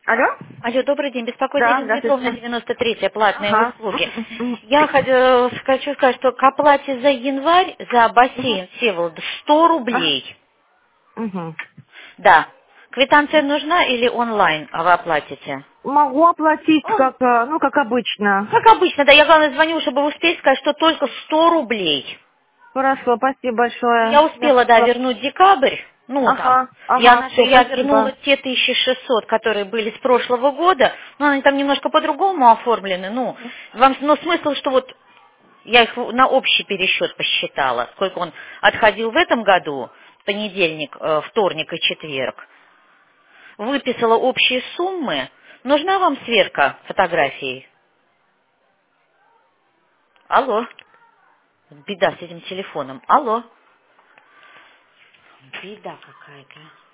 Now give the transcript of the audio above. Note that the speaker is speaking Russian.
Алло? Алло, добрый день. Беспокоит Да, Елена Петровна, здравствуйте. 93-я, платные Ага. услуги. Я хочу сказать, что к оплате за январь, за бассейн Всеволод 100 Ага. рублей. Мгм. Да. Квитанция нужна или онлайн вы оплатите? Могу оплатить, О, как обычно. как обычно, да. Я, главное, звоню, чтобы успеть сказать, что только 100 рублей. Хорошо, спасибо большое. Я успела, да, вернуть декабрь. Ну, там. Ага, ага, все, Я вернула спасибо. те 1600, которые были с прошлого года. Но они там немножко по-другому оформлены. Ну, но смысл, что вот я их на общий пересчет посчитала, сколько он отходил в этом году, понедельник, вторник и четверг. Выписала общие суммы. Нужна вам сверка фотографий? Алло. Беда с этим телефоном. Алло. Беда какая-то.